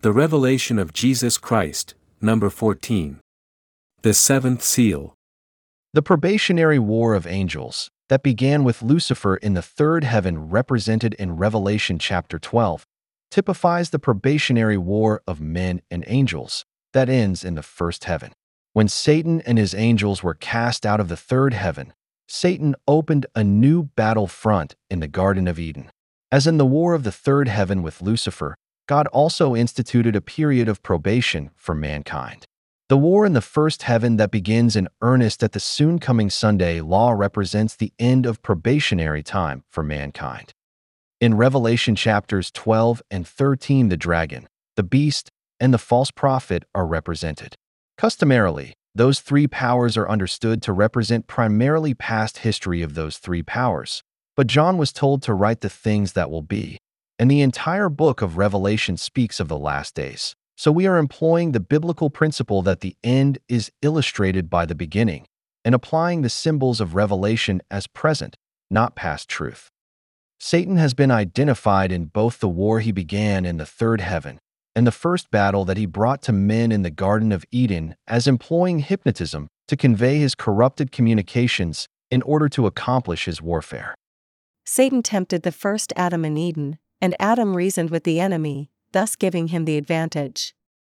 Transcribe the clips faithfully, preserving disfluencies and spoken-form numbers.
The Revelation of Jesus Christ, number fourteen. The Seventh Seal. The probationary war of angels, that began with Lucifer in the third heaven represented in Revelation chapter twelve, typifies the probationary war of men and angels, that ends in the first heaven. When Satan and his angels were cast out of the third heaven, Satan opened a new battle front in the Garden of Eden. As in the war of the third heaven with Lucifer, God also instituted a period of probation for mankind. The war in the first heaven that begins in earnest at the soon-coming Sunday law represents the end of probationary time for mankind. In Revelation chapters twelve and thirteen, the dragon, the beast, and the false prophet are represented. Customarily, those three powers are understood to represent primarily past history of those three powers, but John was told to write the things that will be, and the entire book of Revelation speaks of the last days. So we are employing the biblical principle that the end is illustrated by the beginning, and applying the symbols of Revelation as present, not past truth. Satan has been identified in both the war he began in the third heaven and the first battle that he brought to men in the Garden of Eden as employing hypnotism to convey his corrupted communications in order to accomplish his warfare. Satan tempted the first Adam in Eden, and Adam reasoned with the enemy, thus giving him the advantage.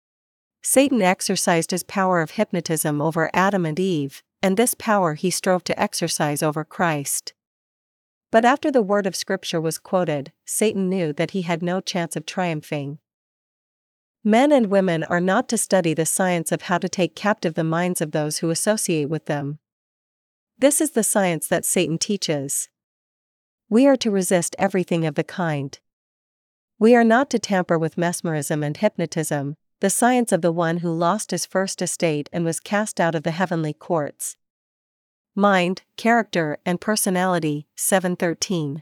Satan exercised his power of hypnotism over Adam and Eve, and this power he strove to exercise over Christ. But after the word of Scripture was quoted, Satan knew that he had no chance of triumphing. Men and women are not to study the science of how to take captive the minds of those who associate with them. This is the science that Satan teaches. We are to resist everything of the kind. We are not to tamper with mesmerism and hypnotism, the science of the one who lost his first estate and was cast out of the heavenly courts. Mind, Character, and Personality, seven thirteen.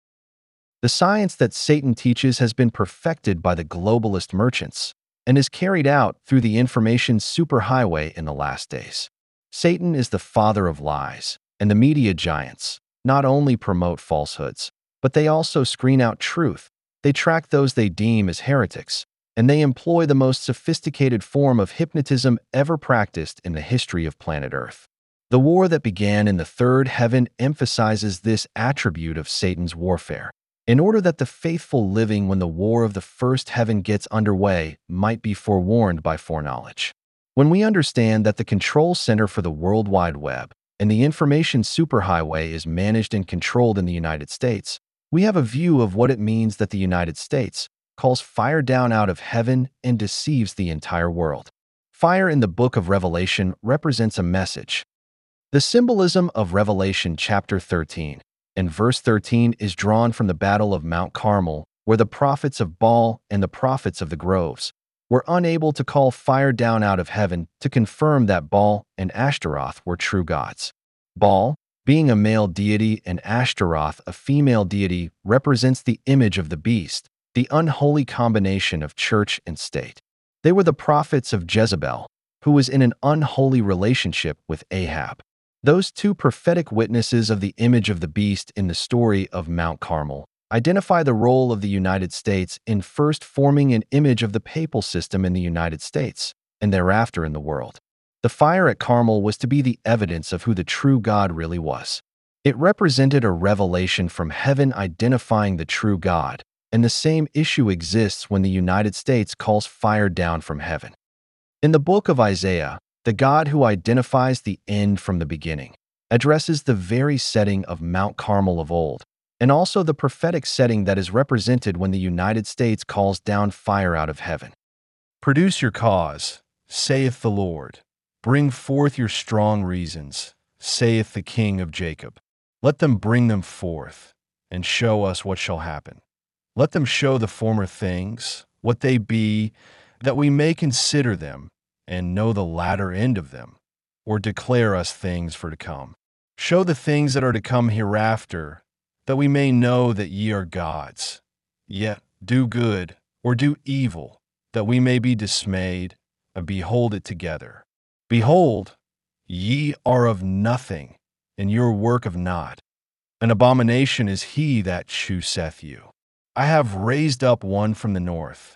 The science that Satan teaches has been perfected by the globalist merchants and is carried out through the information superhighway in the last days. Satan is the father of lies, and the media giants not only promote falsehoods, but they also screen out truth. They track those they deem as heretics, and they employ the most sophisticated form of hypnotism ever practiced in the history of planet Earth. The war that began in the third heaven emphasizes this attribute of Satan's warfare, in order that the faithful living when the war of the first heaven gets underway might be forewarned by foreknowledge. When we understand that the control center for the World Wide Web and the information superhighway is managed and controlled in the United States, we have a view of what it means that the United States calls fire down out of heaven and deceives the entire world. Fire in the book of Revelation represents a message. The symbolism of Revelation chapter thirteen and verse thirteen is drawn from the battle of Mount Carmel, where the prophets of Baal and the prophets of the groves were unable to call fire down out of heaven to confirm that Baal and Ashtaroth were true gods. Baal, being a male deity, and Ashtaroth, a female deity, represents the image of the beast, the unholy combination of church and state. They were the prophets of Jezebel, who was in an unholy relationship with Ahab. Those two prophetic witnesses of the image of the beast in the story of Mount Carmel identify the role of the United States in first forming an image of the papal system in the United States, and thereafter in the world. The fire at Carmel was to be the evidence of who the true God really was. It represented a revelation from heaven identifying the true God, and the same issue exists when the United States calls fire down from heaven. In the book of Isaiah, the God who identifies the end from the beginning addresses the very setting of Mount Carmel of old, and also the prophetic setting that is represented when the United States calls down fire out of heaven. Produce your cause, saith the Lord. Bring forth your strong reasons, saith the King of Jacob. Let them bring them forth, and show us what shall happen. Let them show the former things, what they be, that we may consider them, and know the latter end of them, or declare us things for to come. Show the things that are to come hereafter, that we may know that ye are gods. Yet do good, or do evil, that we may be dismayed, and behold it together. Behold, ye are of nothing, and your work of naught. An abomination is he that chooseth you. I have raised up one from the north,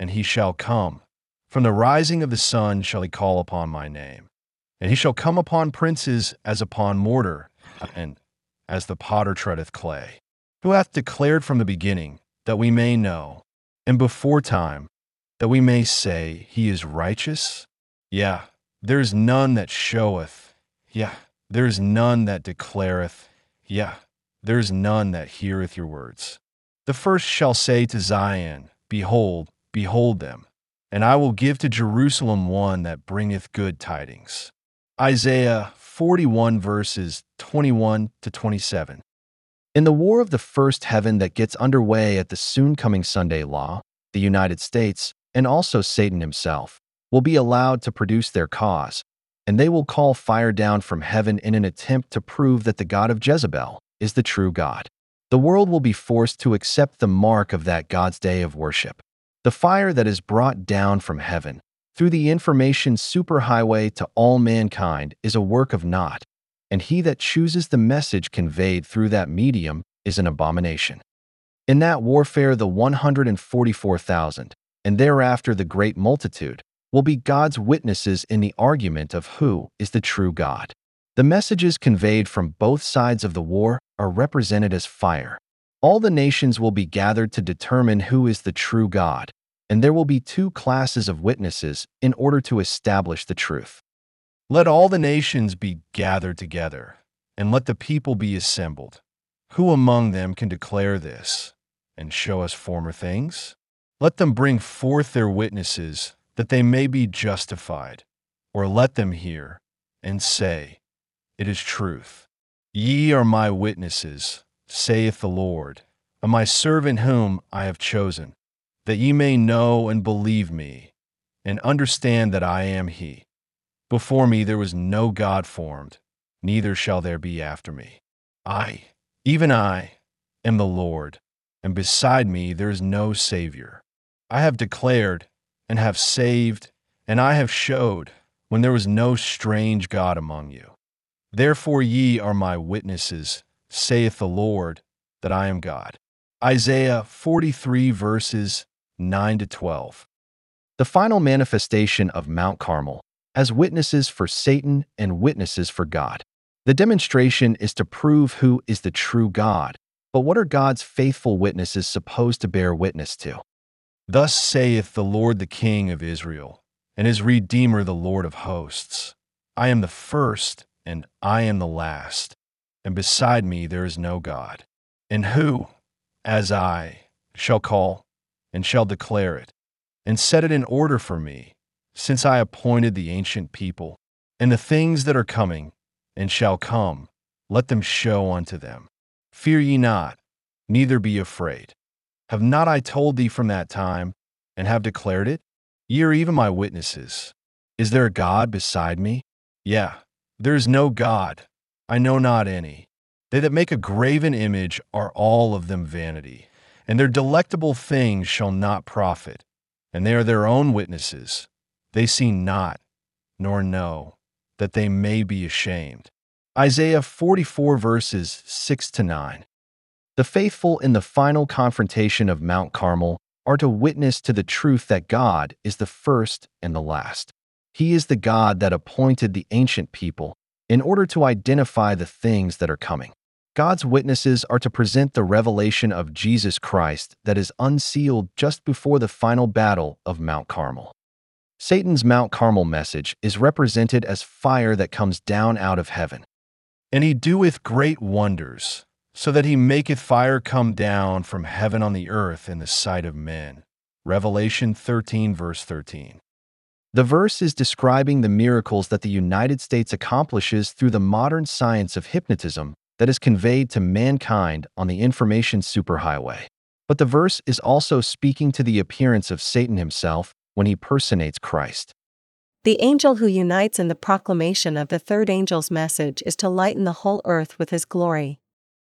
and he shall come. From the rising of the sun shall he call upon my name. And he shall come upon princes as upon mortar, and as the potter treadeth clay, who hath declared from the beginning, that we may know, and before time, that we may say, he is righteous? Yeah, there is none that showeth. Yeah, there is none that declareth. Yeah, there is none that heareth your words. The first shall say to Zion, Behold, behold them, and I will give to Jerusalem one that bringeth good tidings. Isaiah forty-one verses twenty-one to twenty-seven. In the war of the first heaven that gets underway at the soon-coming Sunday law, the United States, and also Satan himself, will be allowed to produce their cause, and they will call fire down from heaven in an attempt to prove that the God of Jezebel is the true God. The world will be forced to accept the mark of that God's day of worship. The fire that is brought down from heaven through the information superhighway to all mankind is a work of naught, and he that chooses the message conveyed through that medium is an abomination. In that warfare, the one hundred forty-four thousand, and thereafter the great multitude, will be God's witnesses in the argument of who is the true God. The messages conveyed from both sides of the war are represented as fire. All the nations will be gathered to determine who is the true God, and there will be two classes of witnesses in order to establish the truth. Let all the nations be gathered together, and let the people be assembled. Who among them can declare this, and show us former things? Let them bring forth their witnesses, that they may be justified, or let them hear, and say, It is truth. Ye are my witnesses, saith the Lord, of my servant whom I have chosen, that ye may know and believe me, and understand that I am he. Before me there was no God formed, neither shall there be after me. I, even I, am the Lord, and beside me there is no Savior. I have declared, and have saved, and I have showed, when there was no strange God among you. Therefore ye are my witnesses, saith the Lord, that I am God. Isaiah forty-three verses nine to twelve. The final manifestation of Mount Carmel as witnesses for Satan and witnesses for God. The demonstration is to prove who is the true God, but what are God's faithful witnesses supposed to bear witness to? Thus saith the Lord the King of Israel, and his Redeemer the Lord of hosts, I am the first, and I am the last, and beside me there is no God. And who, as I, shall call, and shall declare it, and set it in order for me, since I appointed the ancient people, and the things that are coming, and shall come, let them show unto them. Fear ye not, neither be afraid. Have not I told thee from that time, and have declared it? Ye are even my witnesses. Is there a God beside me? Yeah, there is no God, I know not any. They that make a graven image are all of them vanity, and their delectable things shall not profit, and they are their own witnesses. They see not, nor know, that they may be ashamed. Isaiah forty-four verses six to nine. The faithful in the final confrontation of Mount Carmel are to witness to the truth that God is the first and the last. He is the God that appointed the ancient people in order to identify the things that are coming. God's witnesses are to present the revelation of Jesus Christ that is unsealed just before the final battle of Mount Carmel. Satan's Mount Carmel message is represented as fire that comes down out of heaven. And he doeth great wonders, so that he maketh fire come down from heaven on the earth in the sight of men. Revelation thirteen verse thirteen. The verse is describing the miracles that the United States accomplishes through the modern science of hypnotism that is conveyed to mankind on the information superhighway. But the verse is also speaking to the appearance of Satan himself when he personates Christ. The angel who unites in the proclamation of the third angel's message is to lighten the whole earth with his glory.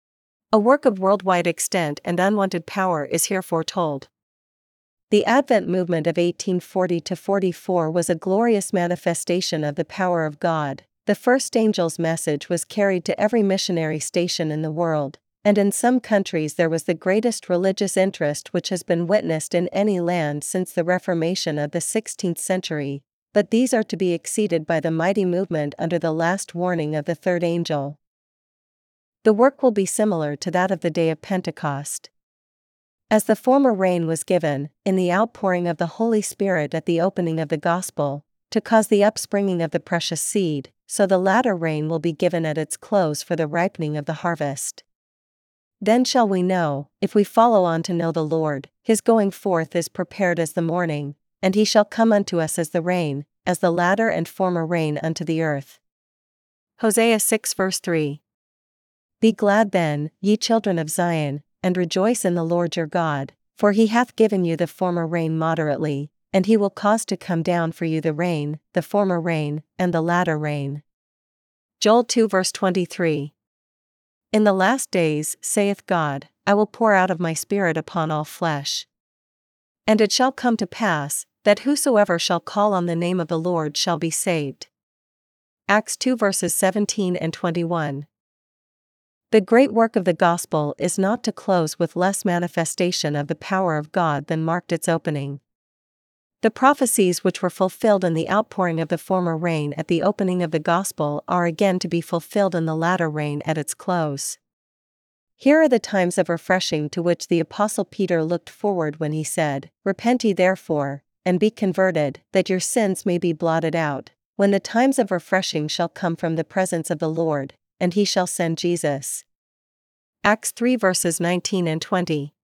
A work of worldwide extent and unwanted power is here foretold. The Advent movement of eighteen forty to forty-four was a glorious manifestation of the power of God. The first angel's message was carried to every missionary station in the world, And in some countries there was the greatest religious interest which has been witnessed in any land since the Reformation of the sixteenth century, but these are to be exceeded by the mighty movement under the last warning of the third angel. The work will be similar to that of the day of Pentecost. As the former rain was given, in the outpouring of the Holy Spirit at the opening of the gospel, to cause the upspringing of the precious seed, so the latter rain will be given at its close for the ripening of the harvest. Then shall we know, if we follow on to know the Lord, his going forth is prepared as the morning, and he shall come unto us as the rain, as the latter and former rain unto the earth. Hosea six verse three. Be glad then, ye children of Zion, and rejoice in the Lord your God, for he hath given you the former rain moderately, and he will cause to come down for you the rain, the former rain, and the latter rain. Joel two verse twenty-three. In the last days, saith God, I will pour out of my Spirit upon all flesh. And it shall come to pass, that whosoever shall call on the name of the Lord shall be saved. Acts two verses seventeen and twenty-one. The great work of the gospel is not to close with less manifestation of the power of God than marked its opening. The prophecies which were fulfilled in the outpouring of the former rain at the opening of the gospel are again to be fulfilled in the latter rain at its close. Here are the times of refreshing to which the Apostle Peter looked forward when he said, Repent ye therefore, and be converted, that your sins may be blotted out, when the times of refreshing shall come from the presence of the Lord, and he shall send Jesus. Acts three verses nineteen and twenty.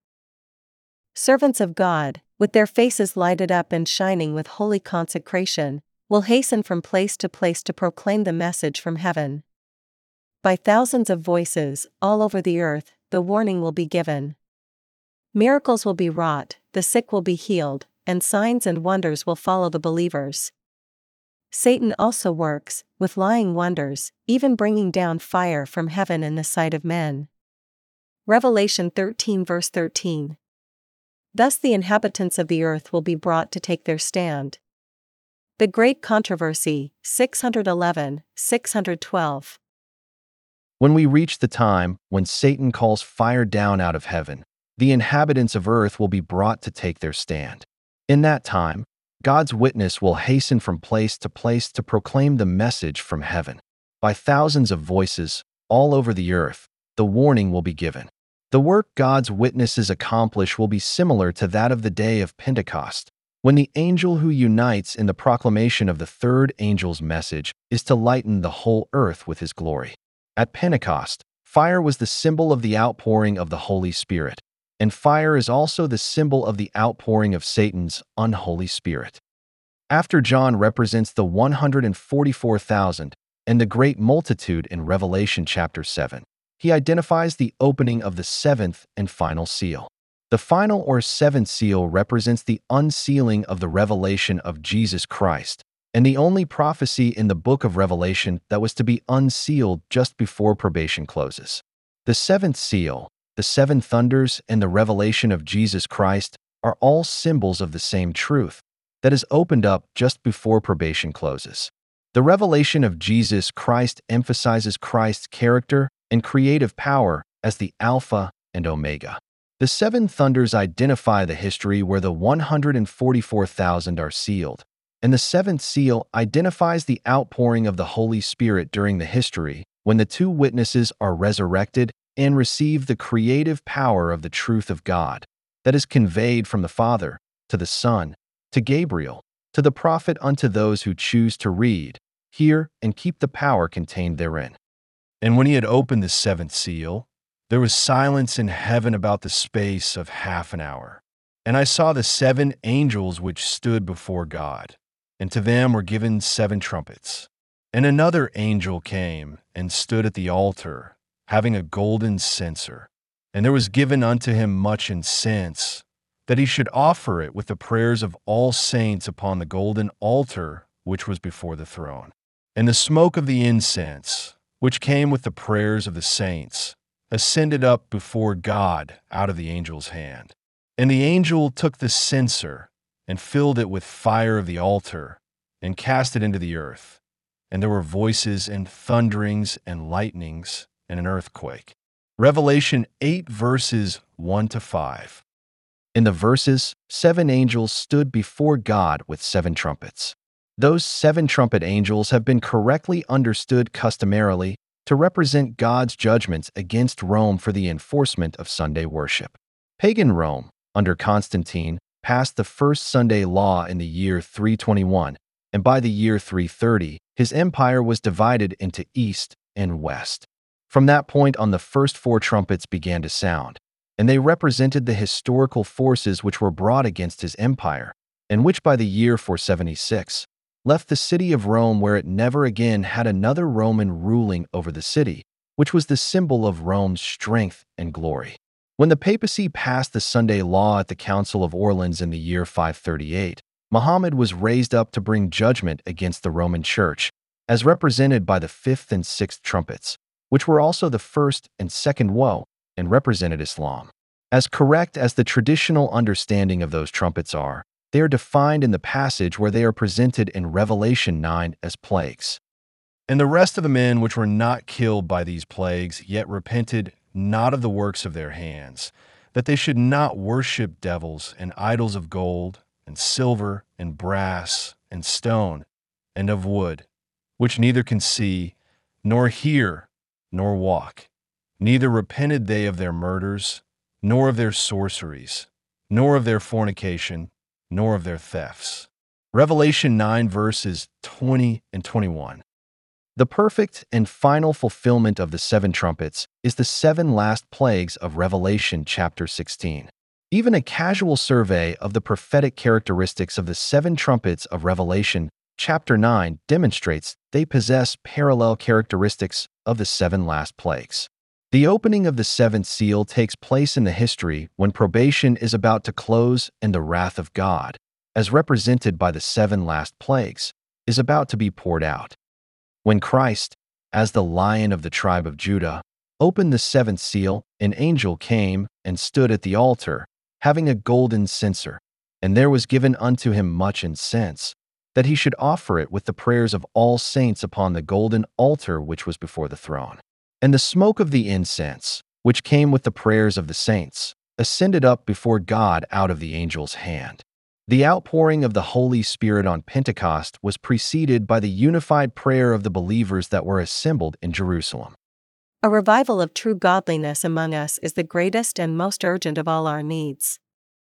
Servants of God, with their faces lighted up and shining with holy consecration, will hasten from place to place to proclaim the message from heaven. By thousands of voices, all over the earth, the warning will be given. Miracles will be wrought, the sick will be healed, and signs and wonders will follow the believers. Satan also works, with lying wonders, even bringing down fire from heaven in the sight of men. Revelation thirteen verse thirteen. Thus the inhabitants of the earth will be brought to take their stand. The Great Controversy, six eleven, six twelve. When we reach the time when Satan calls fire down out of heaven, the inhabitants of earth will be brought to take their stand. In that time, God's witness will hasten from place to place to proclaim the message from heaven. By thousands of voices, all over the earth, the warning will be given. The work God's witnesses accomplish will be similar to that of the day of Pentecost, when the angel who unites in the proclamation of the third angel's message is to lighten the whole earth with his glory. At Pentecost, fire was the symbol of the outpouring of the Holy Spirit, and fire is also the symbol of the outpouring of Satan's unholy spirit. After John represents the one hundred forty-four thousand and the great multitude in Revelation chapter seven, he identifies the opening of the seventh and final seal. The final or seventh seal represents the unsealing of the revelation of Jesus Christ, and the only prophecy in the book of Revelation that was to be unsealed just before probation closes. The seventh seal, the seven thunders, and the revelation of Jesus Christ are all symbols of the same truth that is opened up just before probation closes. The revelation of Jesus Christ emphasizes Christ's character and creative power as the Alpha and Omega. The seven thunders identify the history where the one hundred forty-four thousand are sealed, and the seventh seal identifies the outpouring of the Holy Spirit during the history when the two witnesses are resurrected and receive the creative power of the truth of God that is conveyed from the Father to the Son, to Gabriel, to the prophet unto those who choose to read, hear, and keep the power contained therein. And when he had opened the seventh seal, there was silence in heaven about the space of half an hour. And I saw the seven angels which stood before God, and to them were given seven trumpets. And another angel came and stood at the altar, having a golden censer. And there was given unto him much incense, that he should offer it with the prayers of all saints upon the golden altar which was before the throne. And the smoke of the incense, which came with the prayers of the saints, ascended up before God out of the angel's hand. And the angel took the censer and filled it with fire of the altar and cast it into the earth. And there were voices and thunderings and lightnings and an earthquake. Revelation eight verses one to five. In the verses, seven angels stood before God with seven trumpets. Those seven trumpet angels have been correctly understood customarily to represent God's judgments against Rome for the enforcement of Sunday worship. Pagan Rome, under Constantine, passed the first Sunday law in the year three twenty-one, and by the year three thirty, his empire was divided into East and West. From that point on, the first four trumpets began to sound, and they represented the historical forces which were brought against his empire, and which by the year four seventy-six left the city of Rome, where it never again had another Roman ruling over the city, which was the symbol of Rome's strength and glory. When the papacy passed the Sunday law at the Council of Orleans in the year five thirty-eight, Muhammad was raised up to bring judgment against the Roman Church, as represented by the fifth and sixth trumpets, which were also the first and second woe, and represented Islam. As correct as the traditional understanding of those trumpets are, they are defined in the passage where they are presented in Revelation nine as plagues. And the rest of the men which were not killed by these plagues, yet repented not of the works of their hands, that they should not worship devils and idols of gold, and silver, and brass, and stone, and of wood, which neither can see, nor hear, nor walk. Neither repented they of their murders, nor of their sorceries, nor of their fornication, nor of their thefts. Revelation nine verses twenty and twenty-one. The perfect and final fulfillment of the seven trumpets is the seven last plagues of Revelation chapter sixteen. Even a casual survey of the prophetic characteristics of the seven trumpets of Revelation chapter nine demonstrates they possess parallel characteristics of the seven last plagues. The opening of the seventh seal takes place in the history when probation is about to close and the wrath of God, as represented by the seven last plagues, is about to be poured out. When Christ, as the Lion of the tribe of Judah, opened the seventh seal, an angel came and stood at the altar, having a golden censer, and there was given unto him much incense, that he should offer it with the prayers of all saints upon the golden altar which was before the throne. And the smoke of the incense, which came with the prayers of the saints, ascended up before God out of the angel's hand. The outpouring of the Holy Spirit on Pentecost was preceded by the unified prayer of the believers that were assembled in Jerusalem. A revival of true godliness among us is the greatest and most urgent of all our needs.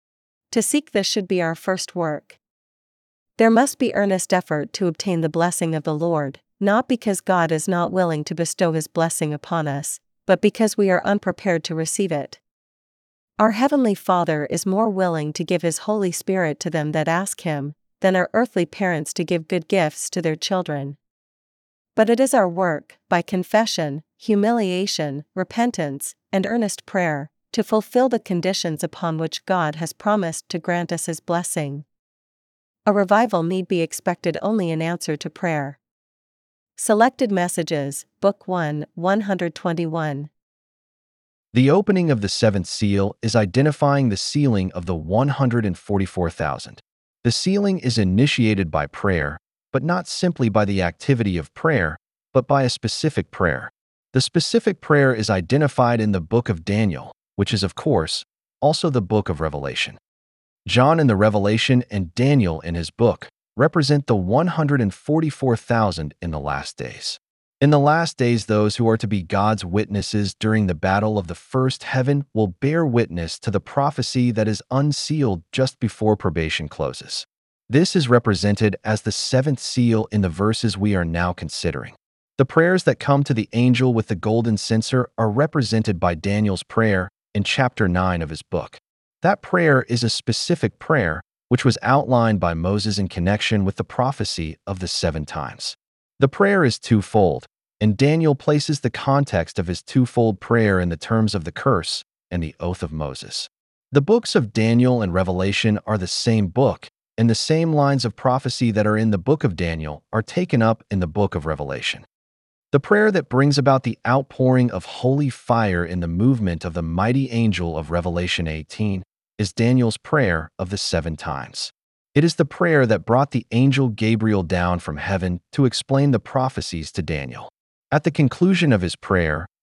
To seek this should be our first work. There must be earnest effort to obtain the blessing of the Lord, not because God is not willing to bestow His blessing upon us, but because we are unprepared to receive it. Our Heavenly Father is more willing to give His Holy Spirit to them that ask Him, than our earthly parents to give good gifts to their children. But it is our work, by confession, humiliation, repentance, and earnest prayer, to fulfill the conditions upon which God has promised to grant us His blessing. A revival need be expected only in answer to prayer. Selected Messages, Book one, one twenty-one. The opening of the seventh seal is identifying the sealing of the one hundred forty-four thousand. The sealing is initiated by prayer, but not simply by the activity of prayer, but by a specific prayer. The specific prayer is identified in the book of Daniel, which is, of course, also the book of Revelation. John in the Revelation and Daniel in his book represent the one hundred forty-four thousand in the last days. In the last days, those who are to be God's witnesses during the battle of the first heaven will bear witness to the prophecy that is unsealed just before probation closes. This is represented as the seventh seal in the verses we are now considering. The prayers that come to the angel with the golden censer are represented by Daniel's prayer in chapter nine of his book. That prayer is a specific prayer which was outlined by Moses in connection with the prophecy of the seven times. The prayer is twofold, and Daniel places the context of his twofold prayer in the terms of the curse and the oath of Moses. The books of Daniel and Revelation are the same book, and the same lines of prophecy that are in the book of Daniel are taken up in the book of Revelation. The prayer that brings about the outpouring of holy fire in the movement of the mighty angel of Revelation eighteen is Daniel's prayer of the seven times. It is the prayer that brought the angel Gabriel down from heaven to explain the prophecies to Daniel. At the conclusion of his prayer,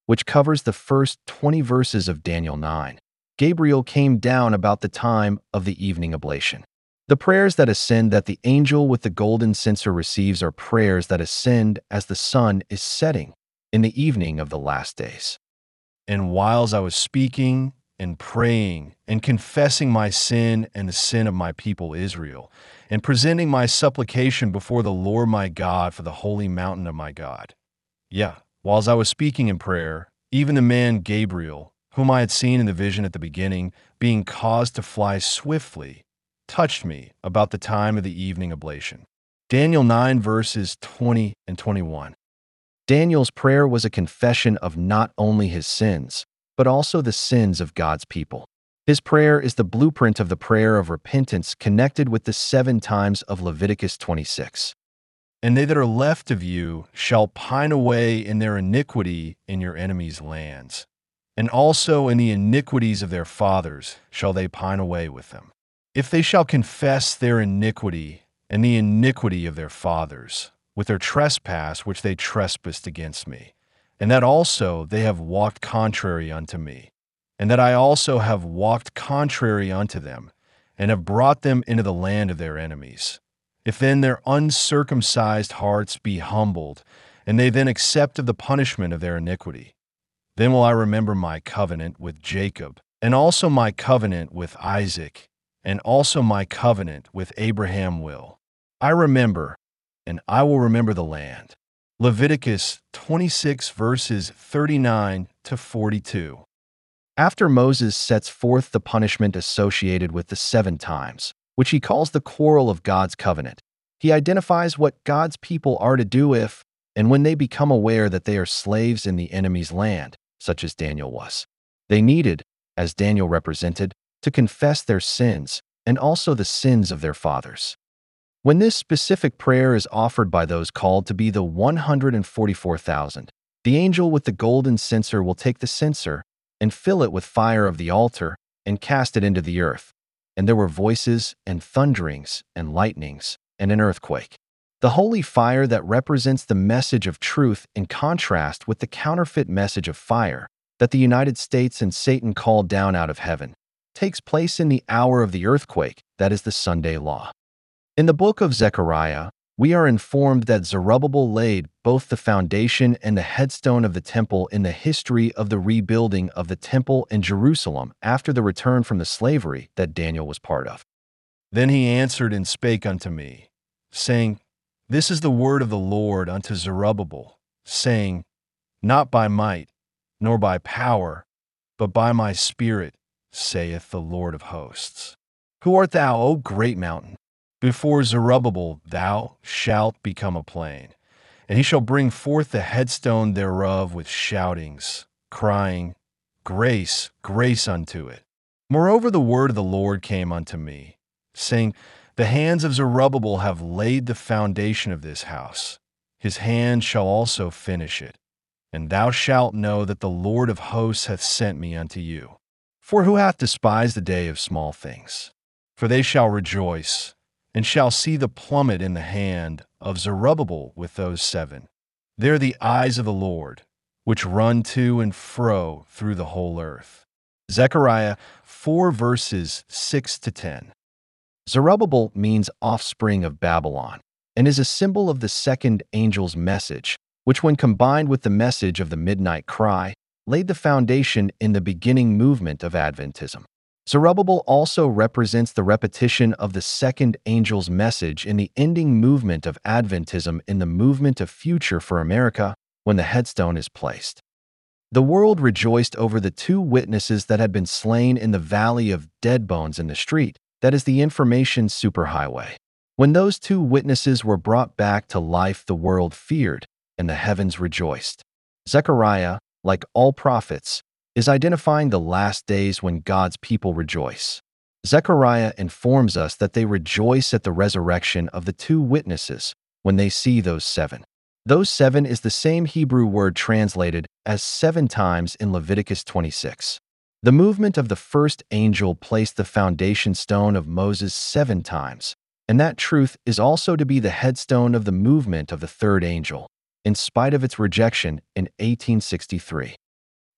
which covers the first twenty verses of Daniel nine. Gabriel came down about the time of the evening oblation. The prayers that ascend that the angel with the golden censer receives are prayers that ascend as the sun is setting in the evening of the last days. And whiles I was speaking and praying and confessing my sin and the sin of my people Israel, and presenting my supplication before the Lord my God for the holy mountain of my God. Yeah, whiles I was speaking in prayer, even the man Gabriel, whom I had seen in the vision at the beginning, being caused to fly swiftly, touched me about the time of the evening oblation. Daniel nine verses twenty and twenty-one. Daniel's prayer was a confession of not only his sins, but also the sins of God's people. His prayer is the blueprint of the prayer of repentance connected with the seven times of Leviticus twenty-six. And they that are left of you shall pine away in their iniquity in your enemies' lands. And also in the iniquities of their fathers shall they pine away with them. If they shall confess their iniquity and the iniquity of their fathers, with their trespass which they trespassed against me, and that also they have walked contrary unto me, and that I also have walked contrary unto them, and have brought them into the land of their enemies. If then their uncircumcised hearts be humbled, and they then accept of the punishment of their iniquity, then will I remember my covenant with Jacob, and also my covenant with Isaac, and also my covenant with Abraham will I remember, and I will remember the land. Leviticus twenty-six verses thirty-nine to forty-two. After Moses sets forth the punishment associated with the seven times, which he calls the quarrel of God's covenant, he identifies what God's people are to do if and when they become aware that they are slaves in the enemy's land, such as Daniel was. They needed, as Daniel represented, to confess their sins and also the sins of their fathers. When this specific prayer is offered by those called to be the one hundred forty-four thousand, the angel with the golden censer will take the censer and fill it with fire of the altar and cast it into the earth. And there were voices and thunderings and lightnings and an earthquake. The holy fire that represents the message of truth in contrast with the counterfeit message of fire that the United States and Satan called down out of heaven takes place in the hour of the earthquake, that is the Sunday law. In the book of Zechariah, we are informed that Zerubbabel laid both the foundation and the headstone of the temple in the history of the rebuilding of the temple in Jerusalem after the return from the slavery that Daniel was part of. Then he answered and spake unto me, saying, This is the word of the Lord unto Zerubbabel, saying, Not by might, nor by power, but by my spirit, saith the Lord of hosts. Who art thou, O great mountain? Before Zerubbabel thou shalt become a plain, and he shall bring forth the headstone thereof with shoutings, crying, Grace, grace unto it. Moreover the word of the Lord came unto me, saying, The hands of Zerubbabel have laid the foundation of this house. His hand shall also finish it. And thou shalt know that the Lord of hosts hath sent me unto you. For who hath despised the day of small things? For they shall rejoice, and shall see the plummet in the hand of Zerubbabel with those seven. They are the eyes of the Lord, which run to and fro through the whole earth. Zechariah four verses six to ten. Zerubbabel means offspring of Babylon, and is a symbol of the second angel's message, which when combined with the message of the midnight cry, laid the foundation in the beginning movement of Adventism. Zerubbabel also represents the repetition of the second angel's message in the ending movement of Adventism in the movement of future for America when the headstone is placed. The world rejoiced over the two witnesses that had been slain in the valley of dead bones in the street, that is the information superhighway. When those two witnesses were brought back to life, the world feared, and the heavens rejoiced. Zechariah, like all prophets, is identifying the last days when God's people rejoice. Zechariah informs us that they rejoice at the resurrection of the two witnesses when they see those seven. Those seven is the same Hebrew word translated as seven times in Leviticus twenty-six. The movement of the first angel placed the foundation stone of Moses seven times, and that truth is also to be the headstone of the movement of the third angel, in spite of its rejection in eighteen sixty-three.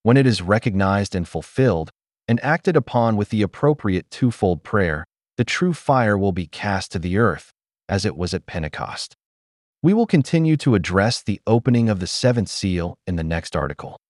When it is recognized and fulfilled, and acted upon with the appropriate twofold prayer, the true fire will be cast to the earth, as it was at Pentecost. We will continue to address the opening of the seventh seal in the next article.